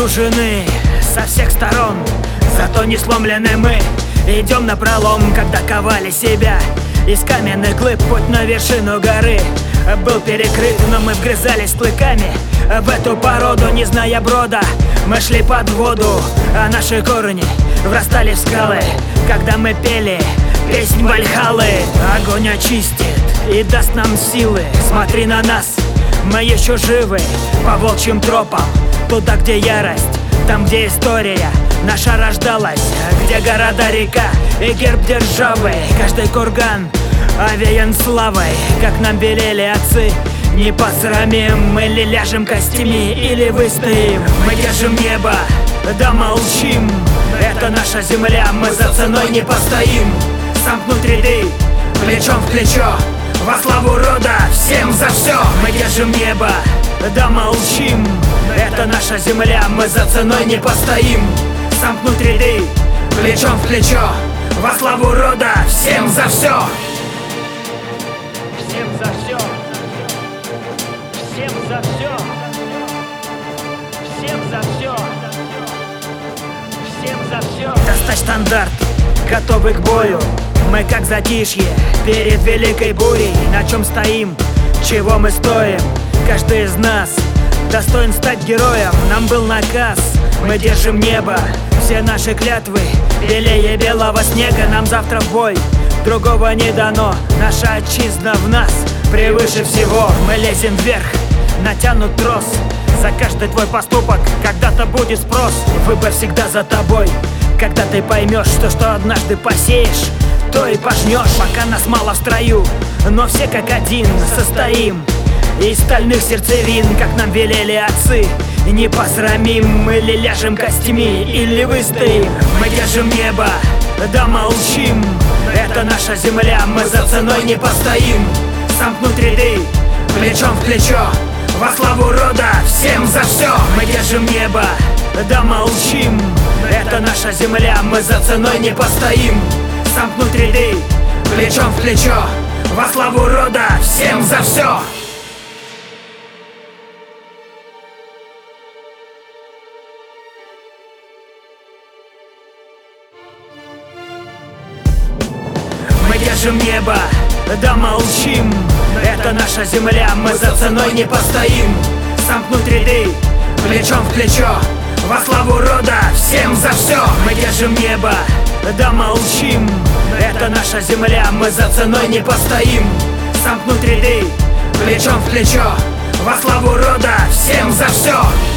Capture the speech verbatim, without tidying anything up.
окружены со всех сторон, зато не сломлены мы. Идем напролом, когда ковали себя из каменных глыб. Путь на вершину горы был перекрыт, но мы вгрызались клыками в эту породу, не зная брода. Мы шли под воду, а наши корни врастали в скалы, когда мы пели песнь Вальхаллы. Огонь очистит и даст нам силы. Смотри на нас, мы еще живы по волчьим тропам. Туда, где ярость, там, где история наша рождалась, где города, река и герб державы. Каждый курган овеян славой, как нам велели отцы. Не посрамим, мы ли ляжем костями, или выстоим. Мы держим небо, да молчим. Это наша земля, мы за ценой не постоим. Сомкнуть ряды, плечом в плечо, во славу рода, всем за все. Мы держим небо, да молчим. Это наша земля, мы за ценой не постоим. Сомкнуть ряды, плечом в плечо, во славу рода, всем за все. Всем за все. Всем за все. Всем за все. Всем за все. Достать штандарт, готовы к бою. Мы как затишье перед великой бурей. На чем стоим, чего мы стоим? Каждый из нас достоин стать героем. Нам был наказ, мы держим небо. Все наши клятвы белее белого снега. Нам завтра в бой, другого не дано. Наша отчизна в нас превыше всего. Мы лезем вверх, натянут трос. За каждый твой поступок когда-то будет спрос. Выбор всегда за тобой. Когда ты поймешь, что что однажды посеешь, то и пожнешь. Пока нас мало в строю, но все как один состоим из стальных сердцевин, как нам велели отцы. Не посрамим, мы ли ляжем костями, или выстоим. Мы держим небо, да молчим. Это наша земля, мы за ценой не постоим. Сомкнуть ряды, плечом в плечо, во славу рода, всем за все. Мы держим небо, да молчим. Это наша земля, мы за ценой не постоим. Сомкнуть ряды, плечом в плечо, во славу рода, всем за все. Мы держим небо, да молчим. Это наша земля, мы за ценой не постоим. Сомкнуть ряды, плечом в плечо, во славу рода, всем за все. Мы держим небо, да молчим. Это наша земля, мы за ценой не постоим. Сомкнуть ряды, плечом в плечо, во славу рода, всем за все.